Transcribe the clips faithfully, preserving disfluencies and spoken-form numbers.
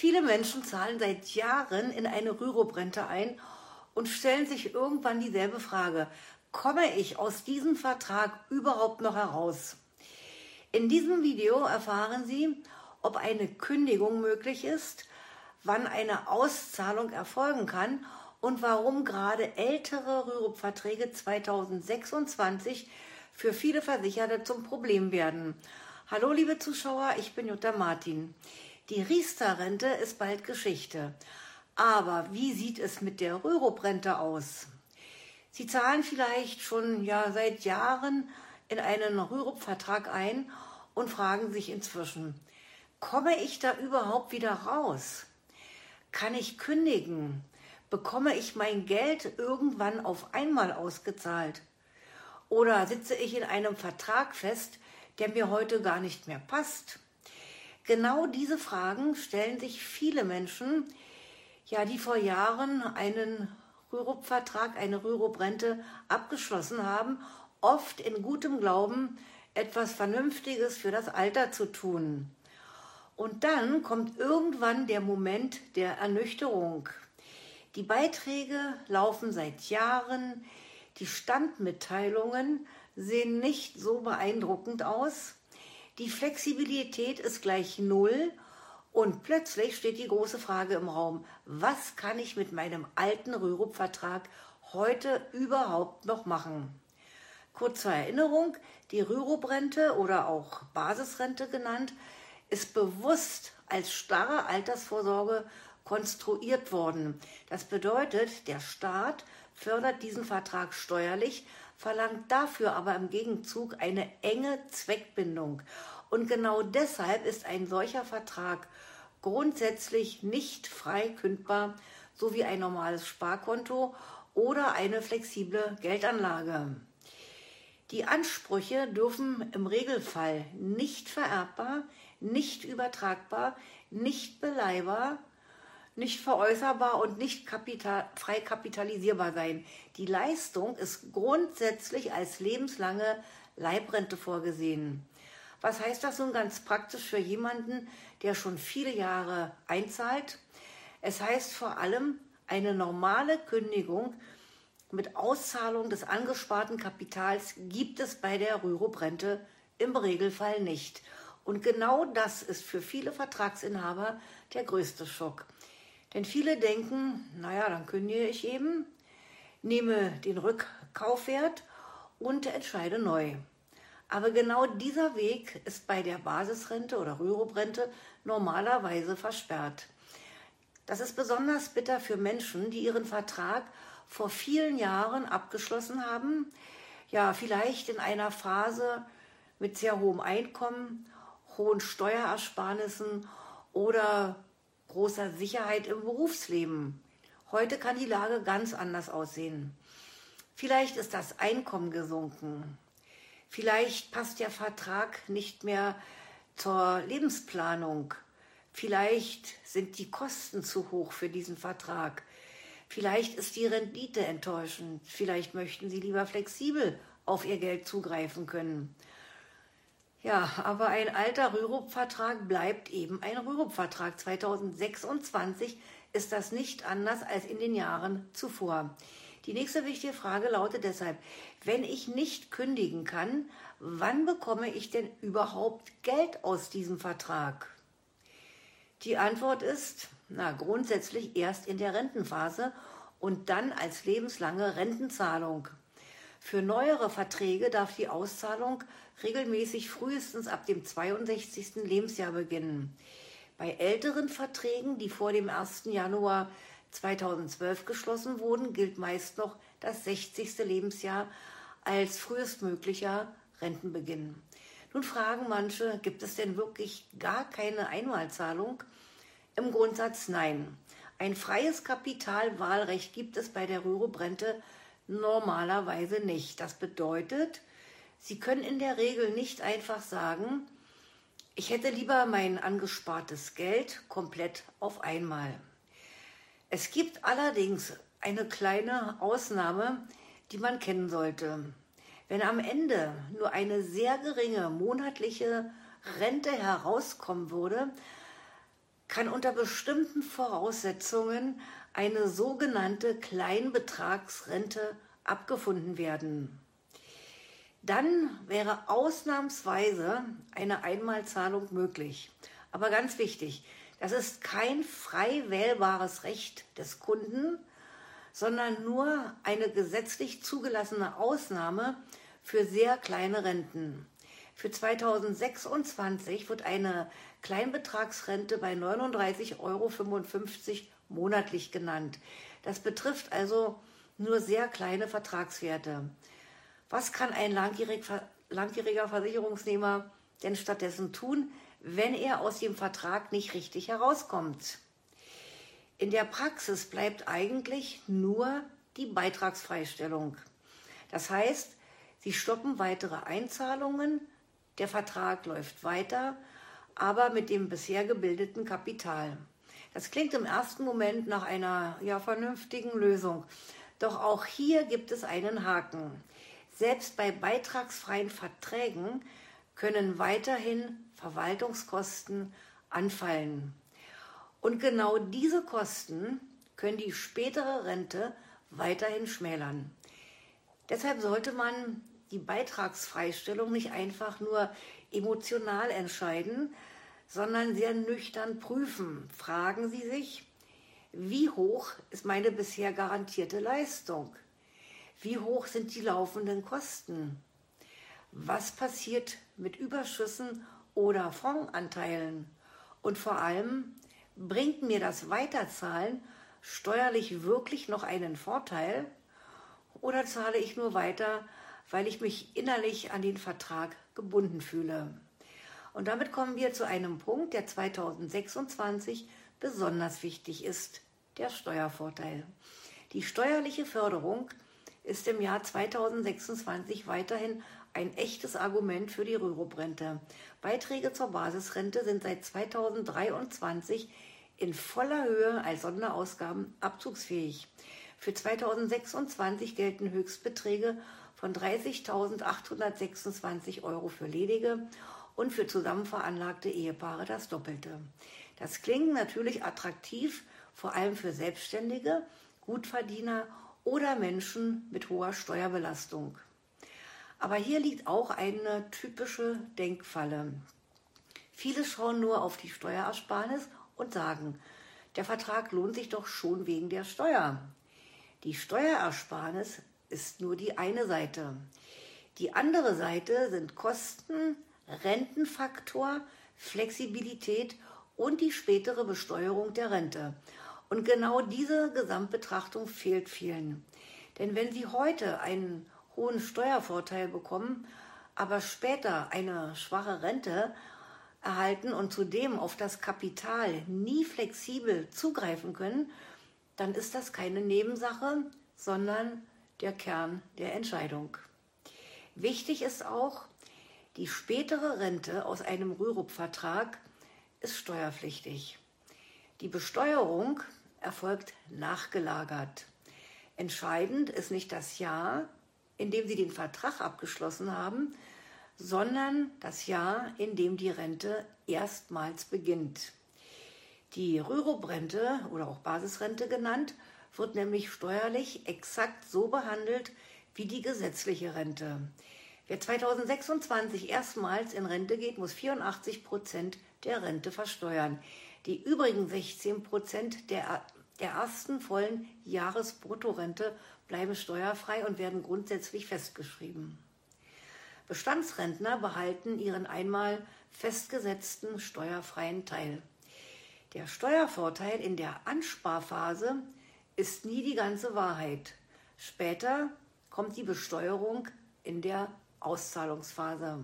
Viele Menschen zahlen seit Jahren in eine Rürup-Rente ein und stellen sich irgendwann dieselbe Frage: Komme ich aus diesem Vertrag überhaupt noch heraus? In diesem Video erfahren Sie, ob eine Kündigung möglich ist, wann eine Auszahlung erfolgen kann und warum gerade ältere Rürup-Verträge zweitausendsechsundzwanzig für viele Versicherte zum Problem werden. Hallo liebe Zuschauer, ich bin Jutta Martin. Die Riester-Rente ist bald Geschichte. Aber wie sieht es mit der Rürup-Rente aus? Sie zahlen vielleicht schon ja, seit Jahren in einen Rürup-Vertrag ein und fragen sich inzwischen: Komme ich da überhaupt wieder raus? Kann ich kündigen? Bekomme ich mein Geld irgendwann auf einmal ausgezahlt? Oder sitze ich in einem Vertrag fest, der mir heute gar nicht mehr passt? Genau diese Fragen stellen sich viele Menschen, ja, die vor Jahren einen Rürup-Vertrag, eine Rürup-Rente abgeschlossen haben, oft in gutem Glauben, etwas Vernünftiges für das Alter zu tun. Und dann kommt irgendwann der Moment der Ernüchterung. Die Beiträge laufen seit Jahren, die Standmitteilungen sehen nicht so beeindruckend aus, die Flexibilität ist gleich null und plötzlich steht die große Frage im Raum: Was kann ich mit meinem alten Rürup-Vertrag heute überhaupt noch machen? Kurz zur Erinnerung: Die Rürup-Rente oder auch Basisrente genannt, ist bewusst als starre Altersvorsorge konstruiert worden. Das bedeutet, der Staat fördert diesen Vertrag steuerlich, verlangt dafür aber im Gegenzug eine enge Zweckbindung. Und genau deshalb ist ein solcher Vertrag grundsätzlich nicht frei kündbar, so wie ein normales Sparkonto oder eine flexible Geldanlage. Die Ansprüche dürfen im Regelfall nicht vererbbar, nicht übertragbar, nicht beleihbar, nicht veräußerbar und nicht kapital, frei kapitalisierbar sein. Die Leistung ist grundsätzlich als lebenslange Leibrente vorgesehen. Was heißt das nun ganz praktisch für jemanden, der schon viele Jahre einzahlt? Es heißt vor allem, eine normale Kündigung mit Auszahlung des angesparten Kapitals gibt es bei der Rürup-Rente im Regelfall nicht. Und genau das ist für viele Vertragsinhaber der größte Schock. Denn viele denken, naja, dann kündige ich eben, nehme den Rückkaufwert und entscheide neu. Aber genau dieser Weg ist bei der Basisrente oder Rürup-Rente normalerweise versperrt. Das ist besonders bitter für Menschen, die ihren Vertrag vor vielen Jahren abgeschlossen haben, ja, vielleicht in einer Phase mit sehr hohem Einkommen, hohen Steuerersparnissen oder großer Sicherheit im Berufsleben. Heute kann die Lage ganz anders aussehen. Vielleicht ist das Einkommen gesunken. Vielleicht passt der Vertrag nicht mehr zur Lebensplanung. Vielleicht sind die Kosten zu hoch für diesen Vertrag. Vielleicht ist die Rendite enttäuschend. Vielleicht möchten Sie lieber flexibel auf Ihr Geld zugreifen können. Ja, aber ein alter Rürup-Vertrag bleibt eben ein Rürup-Vertrag. zweitausendsechsundzwanzig ist das nicht anders als in den Jahren zuvor. Die nächste wichtige Frage lautet deshalb: Wenn ich nicht kündigen kann, wann bekomme ich denn überhaupt Geld aus diesem Vertrag? Die Antwort ist, na, grundsätzlich erst in der Rentenphase und dann als lebenslange Rentenzahlung. Für neuere Verträge darf die Auszahlung regelmäßig frühestens ab dem zweiundsechzigsten Lebensjahr beginnen. Bei älteren Verträgen, die vor dem ersten Januar zweitausendzwölf geschlossen wurden, gilt meist noch das sechzigste Lebensjahr als frühestmöglicher Rentenbeginn. Nun fragen manche, gibt es denn wirklich gar keine Einmalzahlung? Im Grundsatz nein. Ein freies Kapitalwahlrecht gibt es bei der Rürup-Rente normalerweise nicht. Das bedeutet, Sie können in der Regel nicht einfach sagen: Ich hätte lieber mein angespartes Geld komplett auf einmal. Es gibt allerdings eine kleine Ausnahme, die man kennen sollte. Wenn am Ende nur eine sehr geringe monatliche Rente herauskommen würde, kann unter bestimmten Voraussetzungen eine sogenannte Kleinbetragsrente abgefunden werden. Dann wäre ausnahmsweise eine Einmalzahlung möglich. Aber ganz wichtig, das ist kein frei wählbares Recht des Kunden, sondern nur eine gesetzlich zugelassene Ausnahme für sehr kleine Renten. Für zweitausendsechsundzwanzig wird eine Kleinbetragsrente bei neununddreißig Euro fünfundfünfzig monatlich genannt. Das betrifft also nur sehr kleine Vertragswerte. Was kann ein langjährig, langjähriger Versicherungsnehmer denn stattdessen tun, wenn er aus dem Vertrag nicht richtig herauskommt? In der Praxis bleibt eigentlich nur die Beitragsfreistellung. Das heißt, sie stoppen weitere Einzahlungen, der Vertrag läuft weiter, aber mit dem bisher gebildeten Kapital. Das klingt im ersten Moment nach einer ja, vernünftigen Lösung. Doch auch hier gibt es einen Haken. Selbst bei beitragsfreien Verträgen können weiterhin Verwaltungskosten anfallen. Und genau diese Kosten können die spätere Rente weiterhin schmälern. Deshalb sollte man die Beitragsfreistellung nicht einfach nur emotional entscheiden, sondern sehr nüchtern prüfen. Fragen Sie sich, wie hoch ist meine bisher garantierte Leistung? Wie hoch sind die laufenden Kosten? Was passiert mit Überschüssen oder Fondsanteilen? Und vor allem, bringt mir das Weiterzahlen steuerlich wirklich noch einen Vorteil? Oder zahle ich nur weiter, weil ich mich innerlich an den Vertrag gebunden fühle? Und damit kommen wir zu einem Punkt, der zweitausendsechsundzwanzig besonders wichtig ist, der Steuervorteil. Die steuerliche Förderung ist im Jahr zweitausendsechsundzwanzig weiterhin ein echtes Argument für die Rürup-Rente. Beiträge zur Basisrente sind seit zweitausenddreiundzwanzig in voller Höhe als Sonderausgaben abzugsfähig. Für zweitausendsechsundzwanzig gelten Höchstbeträge von dreißigtausendachthundertsechsundzwanzig Euro für ledige und für zusammen veranlagte Ehepaare das Doppelte. Das klingt natürlich attraktiv, vor allem für Selbstständige, Gutverdiener oder Menschen mit hoher Steuerbelastung. Aber hier liegt auch eine typische Denkfalle. Viele schauen nur auf die Steuerersparnis und sagen, der Vertrag lohnt sich doch schon wegen der Steuer. Die Steuerersparnis ist nur die eine Seite. Die andere Seite sind Kosten, Rentenfaktor, Flexibilität und die spätere Besteuerung der Rente. Und genau diese Gesamtbetrachtung fehlt vielen. Denn wenn Sie heute einen hohen Steuervorteil bekommen, aber später eine schwache Rente erhalten und zudem auf das Kapital nie flexibel zugreifen können, dann ist das keine Nebensache, sondern der Kern der Entscheidung. Wichtig ist auch, die spätere Rente aus einem Rürup-Vertrag ist steuerpflichtig. Die Besteuerung erfolgt nachgelagert. Entscheidend ist nicht das Jahr, in dem Sie den Vertrag abgeschlossen haben, sondern das Jahr, in dem die Rente erstmals beginnt. Die Rürup-Rente oder auch Basisrente genannt, wird nämlich steuerlich exakt so behandelt wie die gesetzliche Rente. Wer zweitausendsechsundzwanzig erstmals in Rente geht, muss vierundachtzig Prozent der Rente versteuern. Die übrigen sechzehn Prozent der, der ersten vollen Jahresbruttorente bleiben steuerfrei und werden grundsätzlich festgeschrieben. Bestandsrentner behalten ihren einmal festgesetzten steuerfreien Teil. Der Steuervorteil in der Ansparphase ist nie die ganze Wahrheit. Später kommt die Besteuerung in der Auszahlungsphase.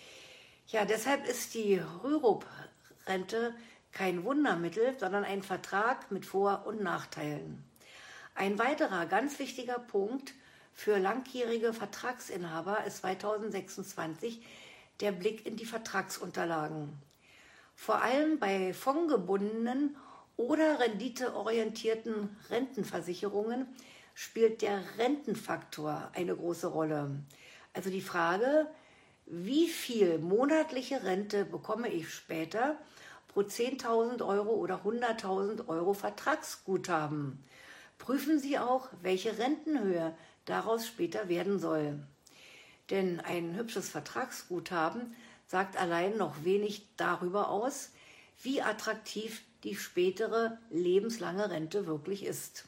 Ja, deshalb ist die Rürup-Rente kein Wundermittel, sondern ein Vertrag mit Vor- und Nachteilen. Ein weiterer ganz wichtiger Punkt für langjährige Vertragsinhaber ist zweitausendsechsundzwanzig der Blick in die Vertragsunterlagen. Vor allem bei fondgebundenen oder renditeorientierten Rentenversicherungen spielt der Rentenfaktor eine große Rolle. Also die Frage, wie viel monatliche Rente bekomme ich später, pro zehntausend Euro oder hunderttausend Euro Vertragsguthaben. Prüfen Sie auch, welche Rentenhöhe daraus später werden soll. Denn ein hübsches Vertragsguthaben sagt allein noch wenig darüber aus, wie attraktiv die spätere lebenslange Rente wirklich ist.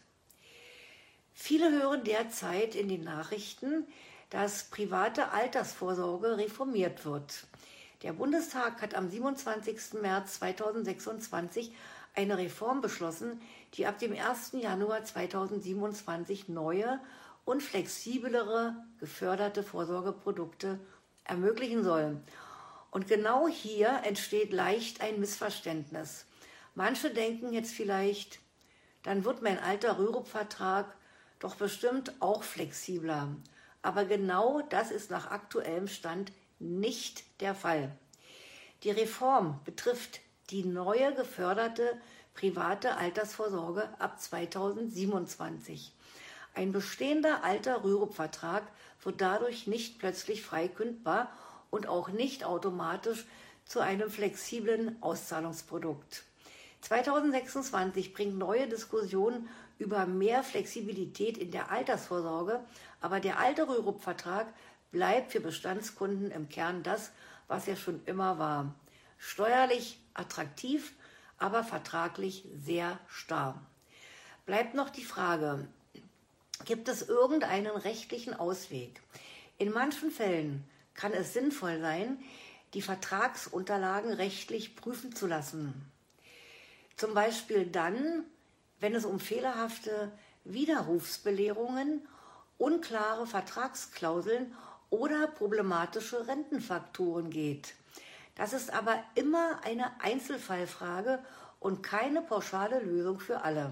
Viele hören derzeit in den Nachrichten, dass private Altersvorsorge reformiert wird. Der Bundestag hat am siebenundzwanzigsten März zweitausendsechsundzwanzig eine Reform beschlossen, die ab dem ersten Januar zweitausendsiebenundzwanzig neue und flexiblere geförderte Vorsorgeprodukte ermöglichen soll. Und genau hier entsteht leicht ein Missverständnis. Manche denken jetzt vielleicht, dann wird mein alter Rürup-Vertrag doch bestimmt auch flexibler. Aber genau das ist nach aktuellem Stand nicht der Fall. Die Reform betrifft die neue geförderte private Altersvorsorge ab zweitausendsiebenundzwanzig. Ein bestehender alter Rürup-Vertrag wird dadurch nicht plötzlich frei kündbar und auch nicht automatisch zu einem flexiblen Auszahlungsprodukt. zweitausendsechsundzwanzig bringt neue Diskussionen über mehr Flexibilität in der Altersvorsorge, aber der alte Rürup-Vertrag bleibt für Bestandskunden im Kern das, was er schon immer war. Steuerlich attraktiv, aber vertraglich sehr starr. Bleibt noch die Frage, gibt es irgendeinen rechtlichen Ausweg? In manchen Fällen kann es sinnvoll sein, die Vertragsunterlagen rechtlich prüfen zu lassen. Zum Beispiel dann, wenn es um fehlerhafte Widerrufsbelehrungen, unklare Vertragsklauseln oder problematische Rentenfaktoren geht. Das ist aber immer eine Einzelfallfrage und keine pauschale Lösung für alle.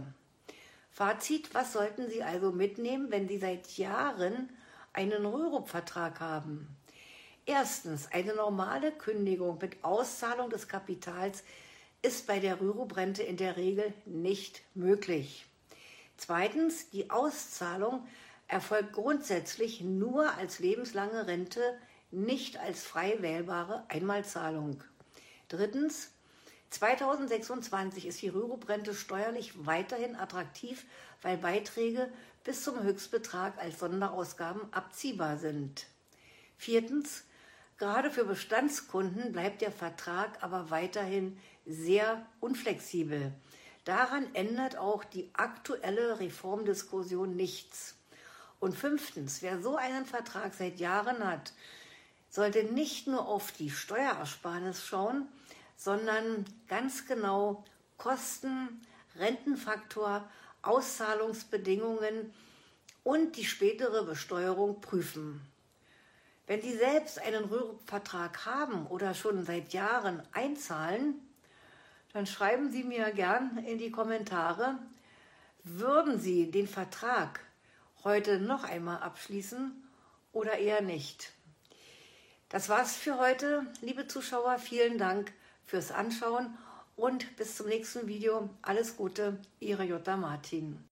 Fazit, was sollten Sie also mitnehmen, wenn Sie seit Jahren einen Rürup-Vertrag haben? Erstens, eine normale Kündigung mit Auszahlung des Kapitals ist bei der Rürup-Rente in der Regel nicht möglich. Zweitens, die Auszahlung erfolgt grundsätzlich nur als lebenslange Rente, nicht als frei wählbare Einmalzahlung. Drittens, zweitausendsechsundzwanzig ist die Rürup-Rente steuerlich weiterhin attraktiv, weil Beiträge bis zum Höchstbetrag als Sonderausgaben abziehbar sind. Viertens, gerade für Bestandskunden bleibt der Vertrag aber weiterhin sehr unflexibel. Daran ändert auch die aktuelle Reformdiskussion nichts. Und fünftens, wer so einen Vertrag seit Jahren hat, sollte nicht nur auf die Steuerersparnis schauen, sondern ganz genau Kosten, Rentenfaktor, Auszahlungsbedingungen und die spätere Besteuerung prüfen. Wenn Sie selbst einen Rürup-Vertrag haben oder schon seit Jahren einzahlen, dann schreiben Sie mir gern in die Kommentare, würden Sie den Vertrag heute noch einmal abschließen oder eher nicht? Das war's für heute, liebe Zuschauer. Vielen Dank fürs Anschauen und bis zum nächsten Video. Alles Gute, Ihre Jutta Martin.